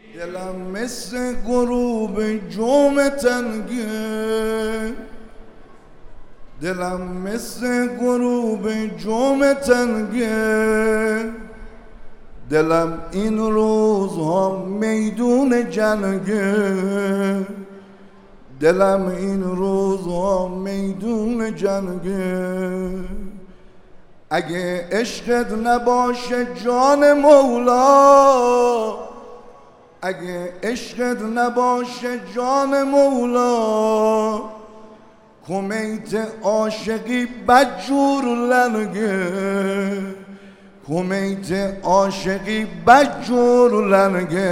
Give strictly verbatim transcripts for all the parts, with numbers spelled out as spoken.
دلم مثل غروب جمعه تنگه، دلم مثل غروب جمعه تنگه، دلم این روزها میدون جنگه، دلم این روزها میدون جنگه. اگه عشقت نباشه جان مولا، اگه عشقت نباشه جان مولا، کمیت عاشقی بدجور لنگه، کمیت عاشقی بدجور لنگه.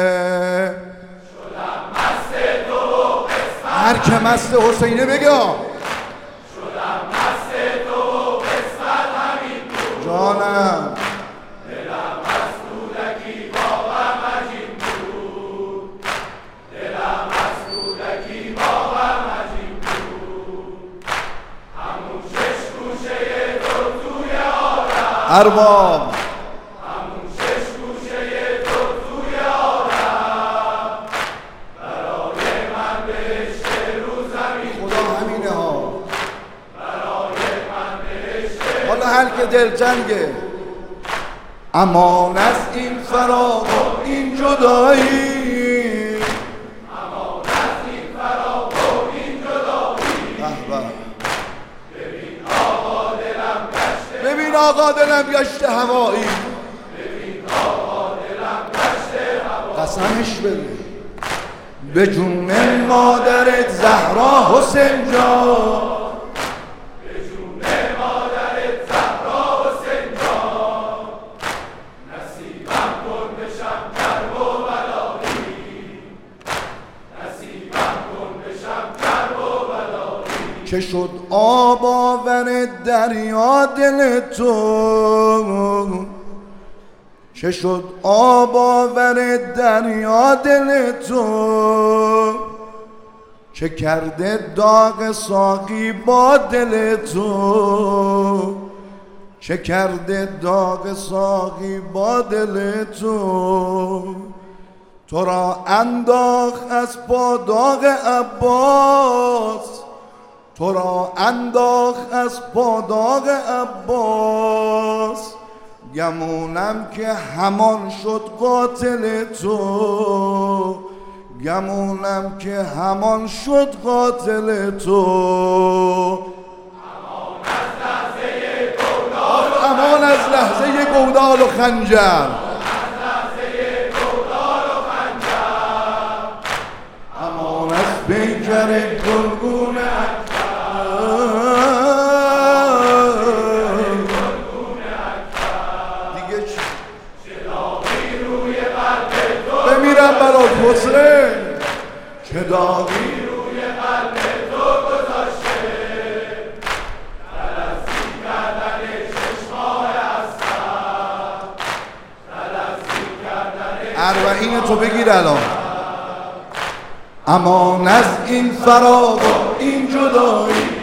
شدم مست تو و قسمت، هر که مست حسینه بگه شدم مست تو و قسمت همین بود، جانم دلم از کودکی با غم عجین بود، دلم از کودکی با غم عجین بود. همون شش گوشه تو توی عالم، ارباب همون شش گوشه تو توی عالم، برای من بهشت رو زمین، خدا همینه ها. برای من بهشت. حالا هر که دلتنگه امان از این فراق و این جدایی، امان از این فراق و این جدایی. به به. ببین آقا دلم گشته، ببین آقا دلم گشته هوایی، ببین آقا دلم گشته هوا. قسمش بده به جون مادرت زهرا حسین جان، به جون مادرت زهرا حسین جان، نصیبم کن بشم کرب و بلایی، نصیبم کن بشم کرب و بلایی. چه شد آب آور دریا دل تو، چه شد آب آور دریا دل تو، چه کرده داغ ساقی با دل تو، چه کرده داغ ساقی با دل تو. تو را انداخت از پا داغ عباس، تو را انداخت از پا داغ عباس، گمونم که همان شد قاتل تو، گمونم که همان شد قاتل تو. امان از لحظه گودال امان از لحظه گودال و خنجر، و خنجر، از لحظه گودال و خنجر. امان از پیکر گلگون دیگه چی؟ چه داغی روی قلب تو، بمیرم برات حسین، چه داغی روی قلب تو گذاشته، تلسسی کردن چشمای اسد، تلسسی کردن اربعین تو بگیر الان. امان از این فراق و این جدایی،